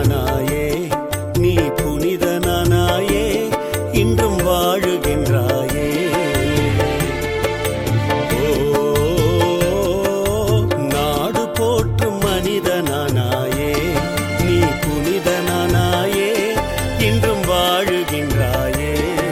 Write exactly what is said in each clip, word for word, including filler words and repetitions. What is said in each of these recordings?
மனிதனானாயே, நீ புனிதனானாயே, இன்றும் வாழுகின்றாயே. ஓ நாடு போற்றும் மனிதனானாயே, நீ புனிதனானாயே, இன்றும் வாழுகின்றாயே.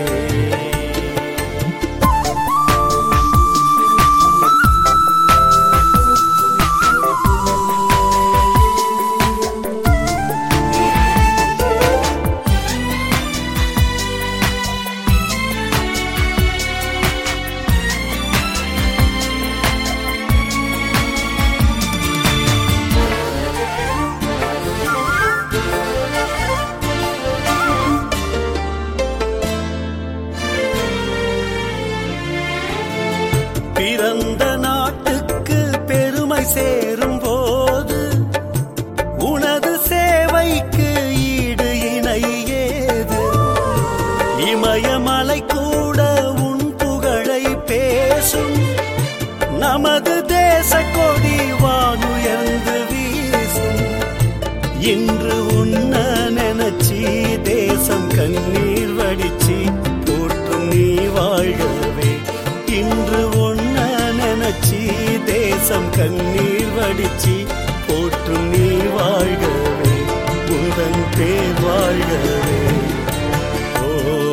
பிறந்த நாட்டுக்கு பெருமை சேரும் போது உனது சேவைக்கு ஈடு இணை ஏது? இமயமலை கூட உன் புகழை பேசும், நமது தேச கொடி வானுயர்ந்து வீசும். இன்று உன்ன நினைச்சி தேசம் கண்ணீர் வடிச்சி போற்றும் நீ வாழ்கவே. இன்று உன்ன நினைச்சி தேசம் கண்ணீர் வடிச்சி போற்றும் நீ வாழ்கவே, உந்தன் பேர் வாழ்கவே. ஓ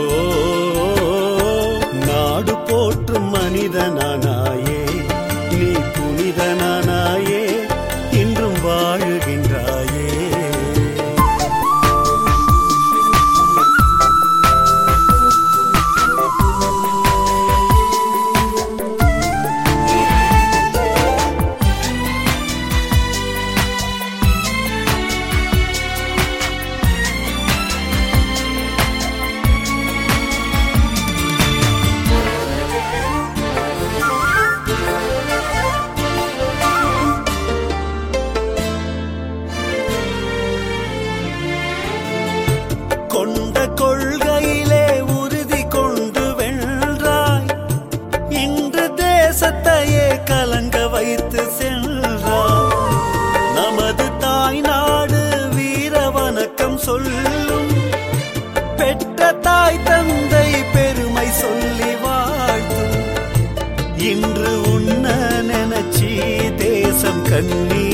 நாடு போற்றும் மனிதனானாயே, நீ புனிதனானாயே, இன்றும் வாழுகின்றாயே. கொண்ட கொள்கையிலே உறுதி கொண்டு வென்றாய், இன்று தேசத்தையே கலங்க வைத்து சென்றாய். நமது தாய் நாடு வீர வணக்கம் சொல்லும், பெற்ற தாய் தந்தை பெருமை சொல்லி வாழ்த்தும். இன்று உன்ன நினைச்சி தேசம் கண்ணீர்